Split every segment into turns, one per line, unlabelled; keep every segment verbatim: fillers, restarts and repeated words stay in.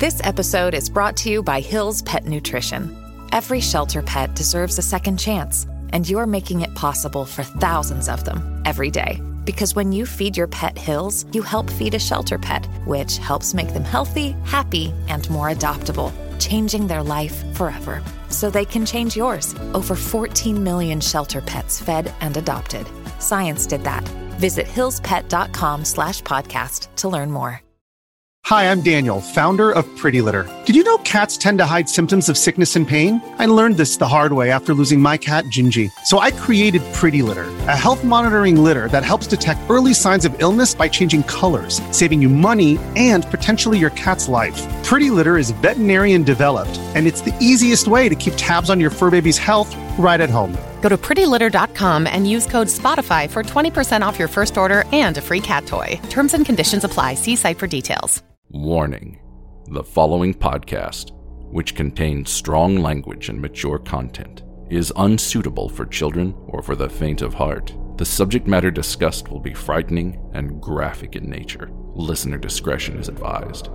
This episode is brought to you by Hill's Pet Nutrition. Every shelter pet deserves a second chance, and you're making it possible for thousands of them every day. Because when you feed your pet Hill's, you help feed a shelter pet, which helps make them healthy, happy, and more adoptable, changing their life forever. So they can change yours. Over fourteen million shelter pets fed and adopted. Science did that. Visit hillspet.com slash podcast to learn more.
Hi, I'm Daniel, founder of Pretty Litter. Did you know cats tend to hide symptoms of sickness and pain? I learned this the hard way after losing my cat, Gingy. So I created Pretty Litter, a health monitoring litter that helps detect early signs of illness by changing colors, saving you money and potentially your cat's life. Pretty Litter is veterinarian developed, and it's the easiest way to keep tabs on your fur baby's health right at home.
Go to pretty litter dot com and use code SPOTIFY for twenty percent off your first order and a free cat toy. Terms and conditions apply. See site for details.
Warning: the following podcast, which contains strong language and mature content, is unsuitable for children or for the faint of heart. The subject matter discussed will be frightening and graphic in nature. Listener discretion is advised.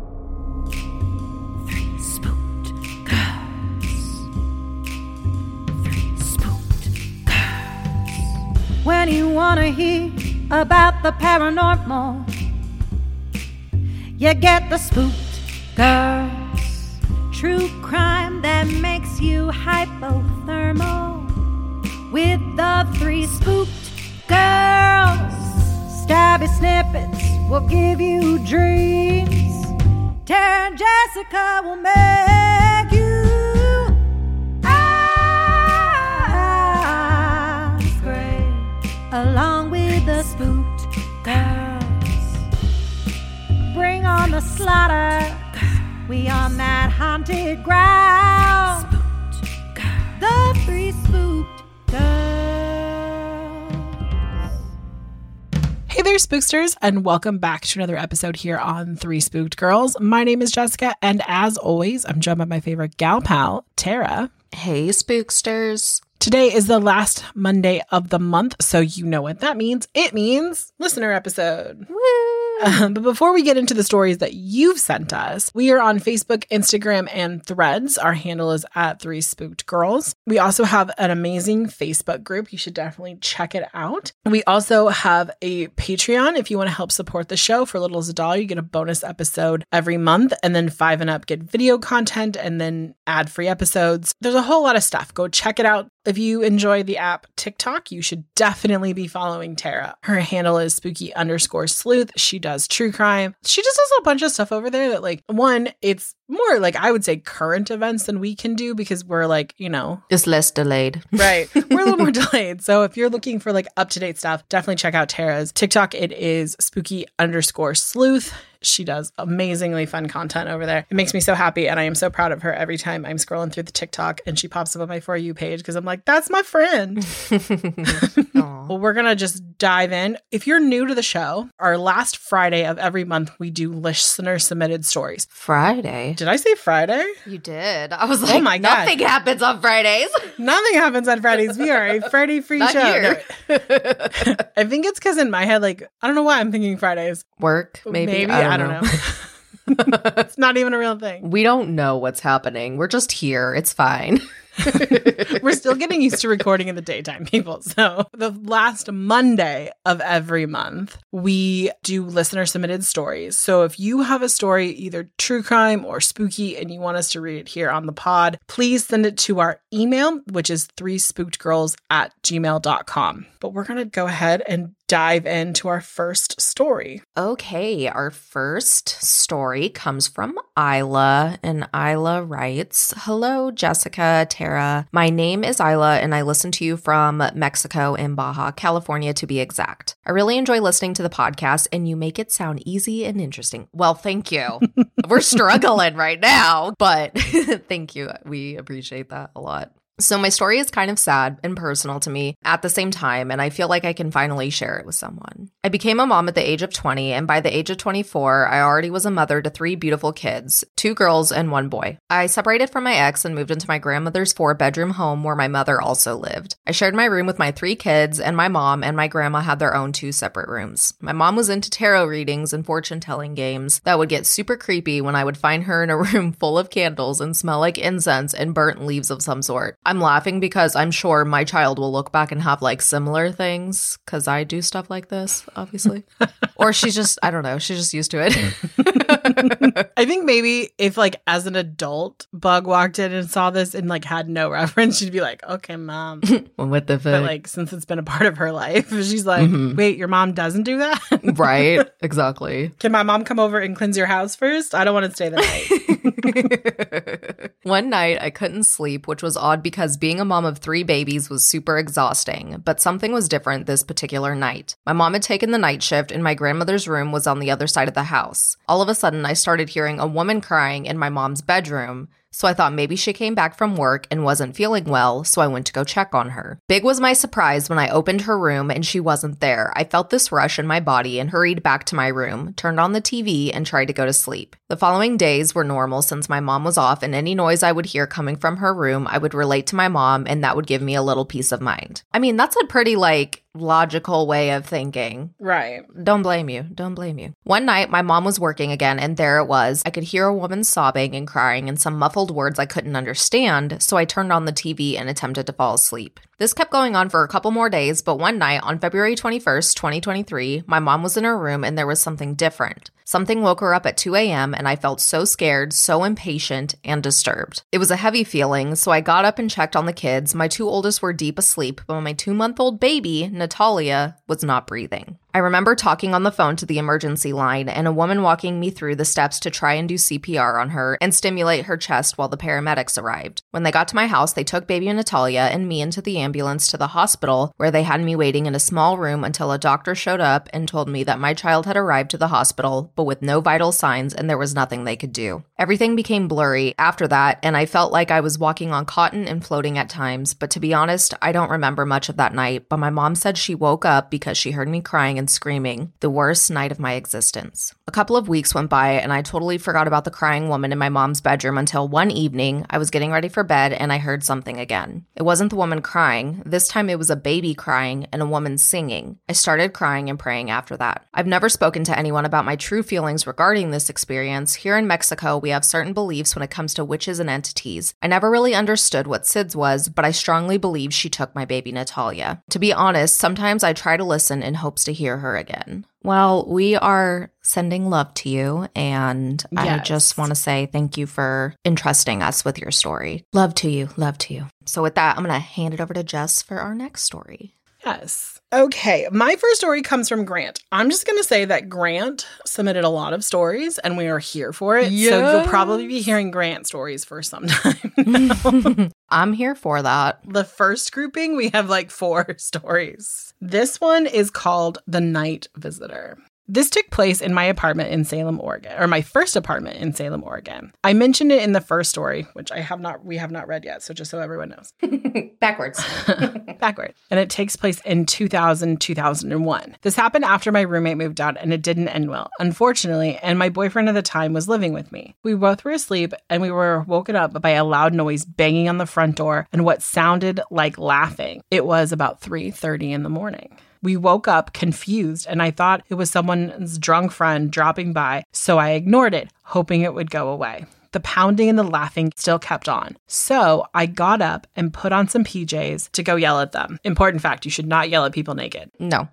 Three spooked girls. Three spooked girls. When you wanna hear about the paranormal, you get the Spooked Girls. True crime that makes you hypothermal. With the three Spooked Girls. Stabby snippets will give you dreams. Tara and Jessica will make you eyes gray. Along with the Spooked Girls. Bring on the slaughter. We on that haunted ground. Spooked Girls. The three Spooked Girls.
Hey there, Spooksters, and welcome back to another episode here on Three Spooked Girls. My name is Jessica, and as always, I'm joined by my favorite gal pal, Tara.
Hey, Spooksters.
Today is the last Monday of the month, so you know what that means. It means listener episode.
Woo!
Um, but before we get into the stories that you've sent us, we are on Facebook, Instagram, and Threads. Our handle is at Three Spooked Girls. We also have an amazing Facebook group. You should definitely check it out. We also have a Patreon. If you want to help support the show for little as a dollar, you get a bonus episode every month, and then five and up get video content and then ad-free episodes. There's a whole lot of stuff. Go check it out. If you enjoy the app TikTok, you should definitely be following Tara. Her handle is spooky underscore sleuth. She does true crime. She just does a bunch of stuff over there that, like, one, it's more like, I would say, current events than we can do because we're like, you know,
just less delayed.
Right. We're a little more delayed. So if you're looking for like up-to-date stuff, definitely check out Tara's TikTok. It is spooky underscore sleuth. She does amazingly fun content over there. It makes me so happy, and I am so proud of her every time I'm scrolling through the TikTok and she pops up on my For You page because I'm like, that's my friend. Well, we're going to just dive in. If you're new to the show, our last Friday of every month, we do listener-submitted stories.
Friday?
Did I say Friday?
You did. I was like,
oh my God.
Nothing happens on Fridays.
Nothing happens on Fridays. We are a Friday-free
Not
show.
Here.
No. I think it's because in my head, like, I don't know why I'm thinking Fridays.
Work, maybe?
Maybe.
I don't
I don't
know.
know. It's not even a real thing.
We don't know what's happening. We're just here. It's fine.
We're still getting used to recording in the daytime, people. So the last Monday of every month, we do listener submitted stories. So if you have a story, either true crime or spooky, and you want us to read it here on the pod, please send it to our email, which is three spooked girls at gmail dot com. But we're going to go ahead and dive into our first story.
Okay, our first story comes from Isla, and Isla writes, "Hello, Jessica, Tara. My name is Isla, and I listen to you from Mexico in Baja, California, to be exact. I really enjoy listening to the podcast, and you make it sound easy and interesting." Well, thank you. We're struggling right now, but thank you. We appreciate that a lot. So my story is kind of sad and personal to me at the same time, and I feel like I can finally share it with someone. I became a mom at the age of twenty, and by the age of twenty-four, I already was a mother to three beautiful kids, two girls and one boy. I separated from my ex and moved into my grandmother's four-bedroom home where my mother also lived. I shared my room with my three kids, and my mom and my grandma had their own two separate rooms. My mom was into tarot readings and fortune-telling games that would get super creepy when I would find her in a room full of candles and smell like incense and burnt leaves of some sort. I'm laughing because I'm sure my child will look back and have like similar things because I do stuff like this, obviously. Or she's just, I don't know, she's just used to it.
I think maybe if like as an adult Bug walked in and saw this and like had no reference, she'd be like, okay, mom.
Well, what the fuck?
But like since it's been a part of her life, she's like, mm-hmm. wait, your mom doesn't do that?
Right, exactly.
Can my mom come over and cleanse your house first? I don't want to stay the night.
One night I couldn't sleep, which was odd because being a mom of three babies was super exhausting, but something was different this particular night. My mom had taken the night shift and my grandmother's room was on the other side of the house. All of a sudden, I started hearing a woman crying in my mom's bedroom. So I thought maybe she came back from work and wasn't feeling well, so I went to go check on her. Big was my surprise when I opened her room and she wasn't there. I felt this rush in my body and hurried back to my room, turned on the T V, and tried to go to sleep. The following days were normal since my mom was off, and any noise I would hear coming from her room, I would relate to my mom, and that would give me a little peace of mind. I mean, that's a pretty, like, logical way of thinking.
Right.
Don't blame you. Don't blame you. One night, my mom was working again, and there it was. I could hear a woman sobbing and crying and some muffled words I couldn't understand, so I turned on the T V and attempted to fall asleep. This kept going on for a couple more days, but one night on February twenty-first, twenty twenty-three, my mom was in her room and there was something different. Something woke her up at two a.m. and I felt so scared, so impatient, and disturbed. It was a heavy feeling, so I got up and checked on the kids. My two oldest were deep asleep, but my two-month-old baby, Natalia, was not breathing. I remember talking on the phone to the emergency line and a woman walking me through the steps to try and do C P R on her and stimulate her chest while the paramedics arrived. When they got to my house, they took baby Natalia and me into the ambulance to the hospital where they had me waiting in a small room until a doctor showed up and told me that my child had arrived to the hospital, but with no vital signs and there was nothing they could do. Everything became blurry after that, and I felt like I was walking on cotton and floating at times, but to be honest, I don't remember much of that night, but my mom said she woke up because she heard me crying and screaming, the worst night of my existence. A couple of weeks went by and I totally forgot about the crying woman in my mom's bedroom until one evening I was getting ready for bed and I heard something again. It wasn't the woman crying. This time it was a baby crying and a woman singing. I started crying and praying after that. I've never spoken to anyone about my true feelings regarding this experience. Here in Mexico, we have certain beliefs when it comes to witches and entities. I never really understood what S I D S was, but I strongly believe she took my baby Natalia. To be honest, sometimes I try to listen in hopes to hear her again. Well, we are sending love to you, and yes. I just want to say thank you for entrusting us with your story. Love to you. Love to you. So with that, I'm going to hand it over to Jess for our next story.
Yes. Okay, my first story comes from Grant. I'm just going to say that Grant submitted a lot of stories, and we are here for it. Yes. So you'll probably be hearing Grant stories for some time now.
I'm here for that.
The first grouping, we have like four stories. This one is called The Night Visitor. This took place in my apartment in Salem, Oregon, or my first apartment in Salem, Oregon. I mentioned it in the first story, which I have not, we have not read yet. So just so everyone knows.
Backwards.
Backward. And it takes place in two thousand, two thousand one. This happened after my roommate moved out and it didn't end well, unfortunately. And my boyfriend at the time was living with me. We both were asleep and we were woken up by a loud noise banging on the front door and what sounded like laughing. It was about three thirty in the morning. We woke up confused and I thought it was someone's drunk friend dropping by, so I ignored it, hoping it would go away. The pounding and the laughing still kept on. So I got up and put on some P Js to go yell at them. Important fact, you should not yell at people naked.
No.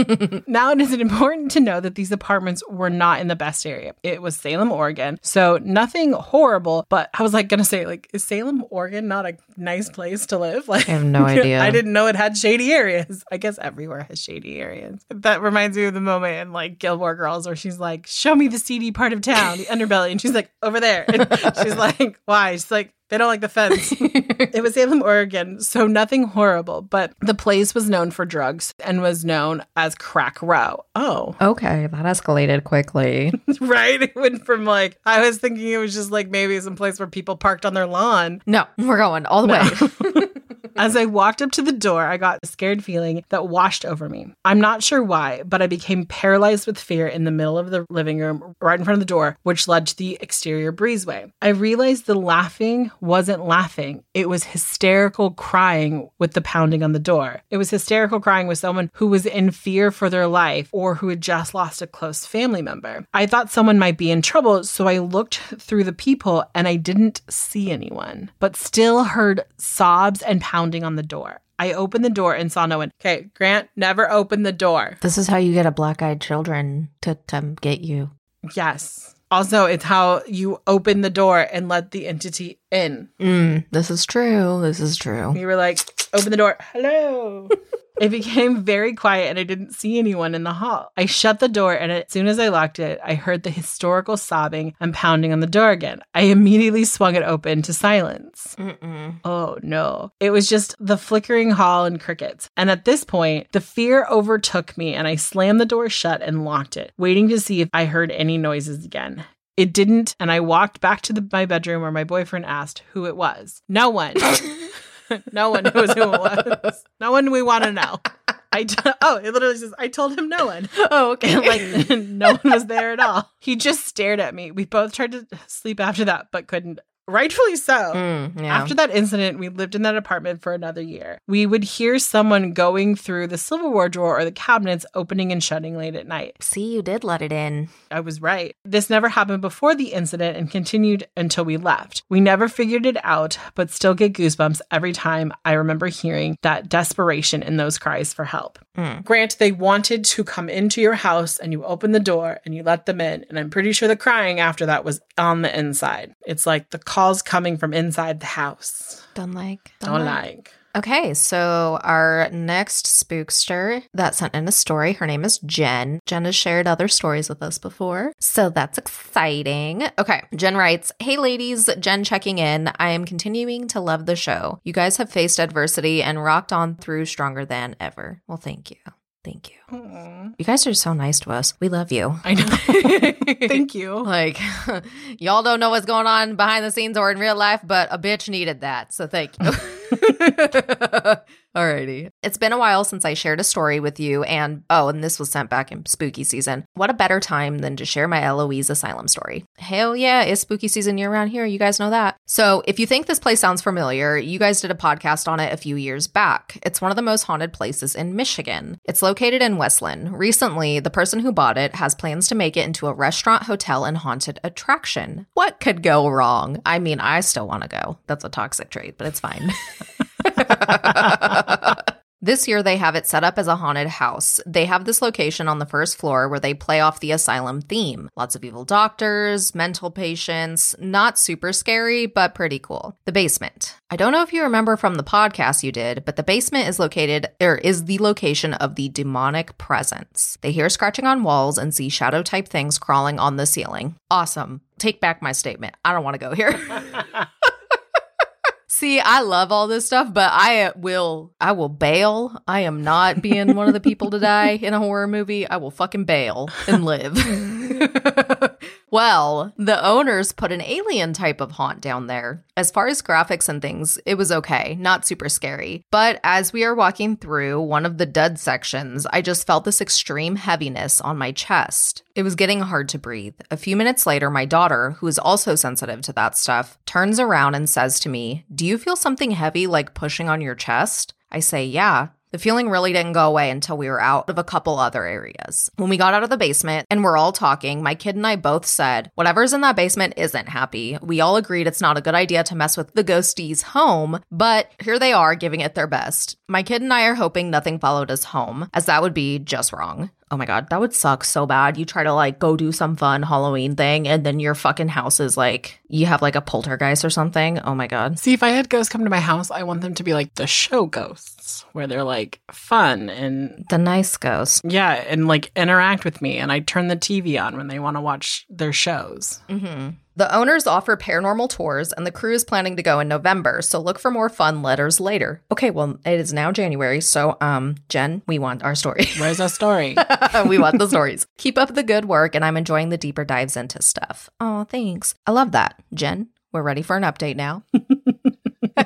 Now it is important to know that these apartments were not in the best area. It was Salem, Oregon. So nothing horrible, but I was like going to say, like, is Salem, Oregon not a nice place to live? Like,
I have no idea.
I didn't know it had shady areas. I guess everywhere has shady areas. That reminds me of the moment in like Gilmore Girls where she's like, show me the seedy part of town, the underbelly. And she's like, over there. And she's like, why? She's like, they don't like the fence. It was Salem, Oregon, so nothing horrible, but the place was known for drugs and was known as Crack Row. Oh.
Okay, that escalated quickly.
Right? It went from like, I was thinking it was just like maybe some place where people parked on their lawn.
No, we're going all the
no.
way.
As I walked up to the door, I got a scared feeling that washed over me. I'm not sure why, but I became paralyzed with fear in the middle of the living room, right in front of the door, which led to the exterior breezeway. I realized the laughing wasn't laughing. It was hysterical crying with the pounding on the door. It was hysterical crying with someone who was in fear for their life or who had just lost a close family member. I thought someone might be in trouble, so I looked through the peephole and I didn't see anyone, but still heard sobs and pounding on the door. I opened the door and saw no one. Okay, Grant, never open the door.
This is how you get a black-eyed children to come get you.
Yes. Also, it's how you open the door and let the entity in.
Mm, this is true. This is true.
You were like, open the door. Hello. It became very quiet and I didn't see anyone in the hall. I shut the door and as soon as I locked it, I heard the hysterical sobbing and pounding on the door again. I immediately swung it open to silence. Mm-mm. Oh no. It was just the flickering hall and crickets. And at this point, the fear overtook me and I slammed the door shut and locked it, waiting to see if I heard any noises again. It didn't, and I walked back to the, my bedroom where my boyfriend asked who it was. No one. No one knows who it was. No one we want to know. I t- oh, it literally says, I told him no one.
Oh, okay.
Like, no one was there at all. He just stared at me. We both tried to sleep after that, but couldn't. Rightfully so.
Mm, yeah.
After that incident, we lived in that apartment for another year. We would hear someone going through the silverware drawer or the cabinets opening and shutting late at night.
See, you did let it in.
I was right. This never happened before the incident and continued until we left. We never figured it out, but still get goosebumps every time I remember hearing that desperation in those cries for help. Mm. Grant, they wanted to come into your house and you opened the door and you let them in. And I'm pretty sure the crying after that was on the inside. It's like the calls coming from inside the house.
Don't like.
Don't, don't like. like.
Okay, so our next spookster that sent in a story, her name is Jen. Jen has shared other stories with us before, so that's exciting. Okay, Jen writes, hey ladies, Jen checking in. I am continuing to love the show. You guys have faced adversity and rocked on through stronger than ever. Well, thank you. Thank you. Aww. You guys are so nice to us. We love you.
I know. Thank you.
Like, y'all don't know what's going on behind the scenes or in real life, but a bitch needed that. So thank you. Alrighty. It's been a while since I shared a story with you and, oh, and this was sent back in spooky season. What a better time than to share my Eloise asylum story. Hell yeah, it's spooky season year round here. You guys know that. So if you think this place sounds familiar, you guys did a podcast on it a few years back. It's one of the most haunted places in Michigan. It's located in Westland. Recently, the person who bought it has plans to make it into a restaurant, hotel, and haunted attraction. What could go wrong? I mean, I still want to go. That's a toxic trait, but it's fine. This year, they have it set up as a haunted house. They have this location on the first floor where they play off the asylum theme. Lots of evil doctors, mental patients, not super scary, but pretty cool. The basement. I don't know if you remember from the podcast you did, but the basement is located, or is the location of the demonic presence. They hear scratching on walls and see shadow-type things crawling on the ceiling. Awesome. Take back my statement. I don't want to go here. See, I love all this stuff, but I will, I will bail. I am not being one of the people to die in a horror movie. I will fucking bail and live. Well, the owners put an alien type of haunt down there. As far as graphics and things, it was okay, not super scary. But as we are walking through one of the dud sections, I just felt this extreme heaviness on my chest. It was getting hard to breathe. A few minutes later, my daughter, who is also sensitive to that stuff, turns around and says to me, "Do you feel something heavy like pushing on your chest?" I say, "Yeah." The feeling really didn't go away until we were out of a couple other areas. When we got out of the basement and we're all talking, my kid and I both said, whatever's in that basement isn't happy. We all agreed it's not a good idea to mess with the ghosties' home, but here they are giving it their best. My kid and I are hoping nothing followed us home, as that would be just wrong. Oh my God, that would suck so bad. You try to like go do some fun Halloween thing and then your fucking house is like, you have like a poltergeist or something. Oh my God.
See, if I had ghosts come to my house, I want them to be like the show ghosts where they're like fun and
the nice ghosts.
Yeah, and like interact with me and I turn the T V on when they want to watch their shows.
Mm-hmm. The owners offer paranormal tours, and the crew is planning to go in November, so look for more fun letters later. Okay, well, it is now January, so, um, Jen, we want our story.
Where's our story?
We want the stories. Keep up the good work, and I'm enjoying the deeper dives into stuff. Oh, thanks. I love that. Jen, we're ready for an update now.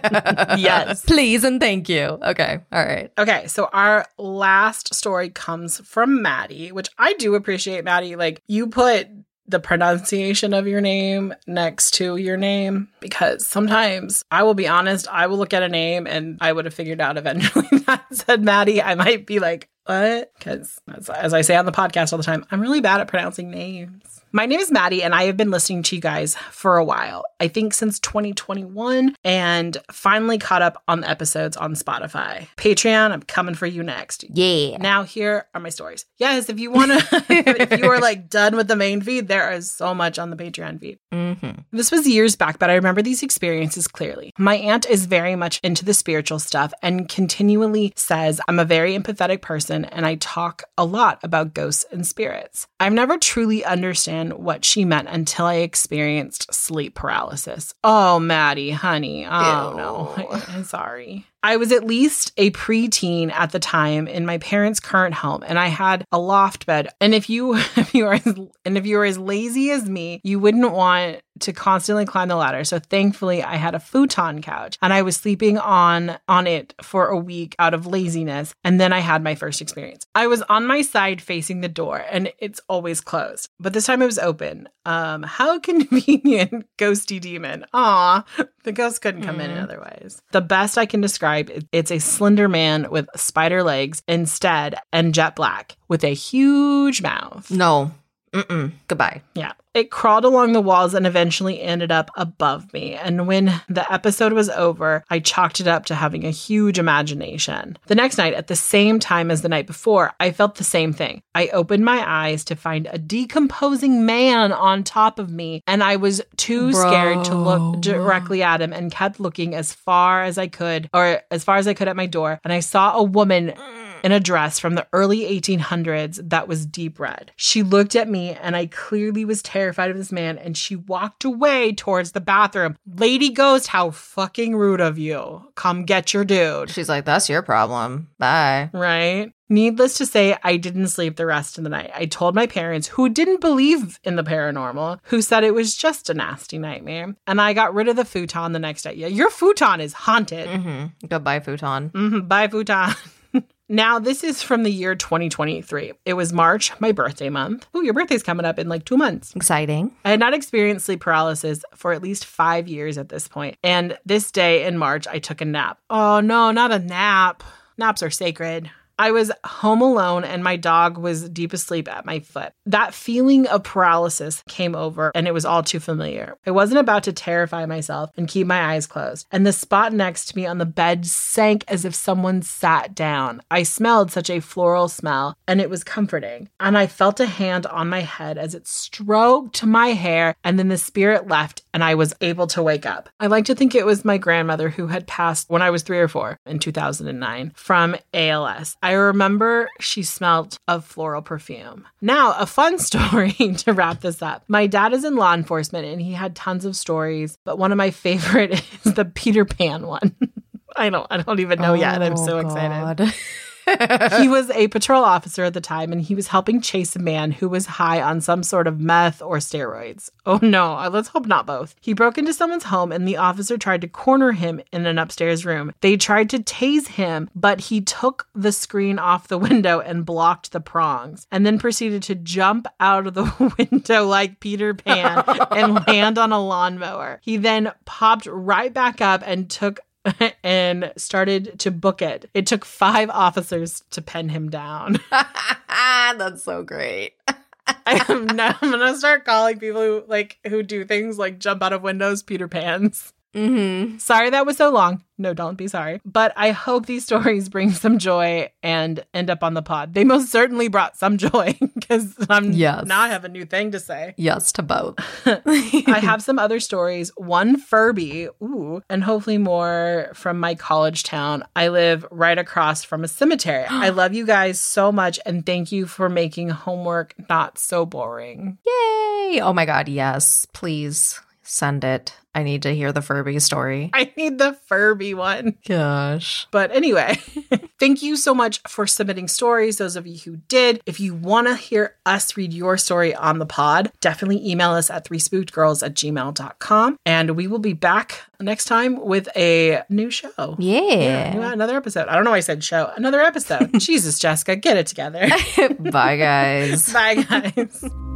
Yes.
Please and thank you. Okay. All right.
Okay, so our last story comes from Maddie, which I do appreciate, Maddie. Like, you put the pronunciation of your name next to your name, because sometimes, I will be honest, I will look at a name and I would have figured out eventually that said Maddie. I might be like, what? Because as, as I say on the podcast all the time, I'm really bad at pronouncing names. My name is Maddie, and I have been listening to you guys for a while. I think since twenty twenty-one, and finally caught up on the episodes on Spotify. Patreon, I'm coming for you next.
Yeah.
Now here are my stories. Yes, if you want to, if you are like done with the main feed, there is so much on the Patreon feed.
Mm-hmm.
This was years back, but I remember these experiences clearly. My aunt is very much into the spiritual stuff and continually says I'm a very empathetic person and I talk a lot about ghosts and spirits. I've never truly understood what she meant until I experienced sleep paralysis. Oh, Maddie, honey. Oh,
Ew.
no. I'm sorry. I was at least a preteen at the time in my parents' current home, and I had a loft bed. And if you, if you are, as, and if you are as lazy as me, you wouldn't want to constantly climb the ladder. So thankfully, I had a futon couch, and I was sleeping on on it for a week out of laziness. And then I had my first experience. I was on my side facing the door, and it's always closed, but this time it was open. Um, how convenient, ghosty demon. Aw, the ghost couldn't come mm. in otherwise. The best I can describe. It's a slender man with spider legs instead and jet black with a huge mouth.
No. Mm-mm. Goodbye.
Yeah. It crawled along the walls and eventually ended up above me. And when the episode was over, I chalked it up to having a huge imagination. The next night, at the same time as the night before, I felt the same thing. I opened my eyes to find a decomposing man on top of me, and I was too
Bro.
scared to look directly at him and kept looking as far as I could, or as far as I could at my door. And I saw a woman in a dress from the early eighteen hundreds that was deep red. She looked at me, and I clearly was terrified of this man, and she walked away towards the bathroom. Lady Ghost, how fucking rude of you. Come get your dude.
She's like, that's your problem. Bye.
Right? Needless to say, I didn't sleep the rest of the night. I told my parents, who didn't believe in the paranormal, who said it was just a nasty nightmare. And I got rid of the futon the next day. Yeah, your futon is haunted.
Mm-hmm. Goodbye, futon.
Mm-hmm. Bye, futon. Now, this is from the year twenty twenty-three. It was March, my birthday month. Oh, your birthday's coming up in like two months.
Exciting.
I had not experienced sleep paralysis for at least five years at this point. And this day in March, I took a nap. Oh, no, not a nap. Naps are sacred. I was home alone and my dog was deep asleep at my foot. That feeling of paralysis came over and it was all too familiar. I wasn't about to terrify myself and keep my eyes closed. And the spot next to me on the bed sank as if someone sat down. I smelled such a floral smell and it was comforting. And I felt a hand on my head as it stroked my hair, and then the spirit left and I was able to wake up. I like to think it was my grandmother who had passed when I was three or four in two thousand nine from A L S. I remember she smelled of floral perfume. Now, a fun story to wrap this up. My dad is in law enforcement and he had tons of stories, but one of my favorite is the Peter Pan one. I don't, I don't even know oh, yet. I'm so
God.
excited. He was a patrol officer at the time, and he was helping chase a man who was high on some sort of meth or steroids. Oh no, let's hope not both. He broke into someone's home, and the officer tried to corner him in an upstairs room. They tried to tase him, but he took the screen off the window and blocked the prongs, and then proceeded to jump out of the window like Peter Pan and land on a lawnmower. He then popped right back up and took and started to book it. It took five officers to pen him down.
That's so great.
I'm, now, I'm gonna start calling people who like who do things like jump out of windows Peter Pans.
Mm-hmm.
Sorry that was so long. No, don't be sorry. But I hope these stories bring some joy and end up on the pod. They most certainly brought some joy because I'm
yes.
now I have a new thing to say.
Yes to both.
I have some other stories. One Furby, ooh, and hopefully more from my college town. I live right across from a cemetery. I love you guys so much and thank you for making homework not so boring.
Yay! Oh my God, yes. Please. Send it. I need to hear the Furby story.
I need the Furby one.
Gosh.
But anyway, thank you so much for submitting stories, those of you who did. If you want to hear us read your story on the pod, definitely email us at three spooked girls at gmail dot com. And we will be back next time with a new show.
Yeah.
yeah another episode. I don't know why I said show. Another episode. Jesus, Jessica, get it together.
Bye, guys.
Bye, guys.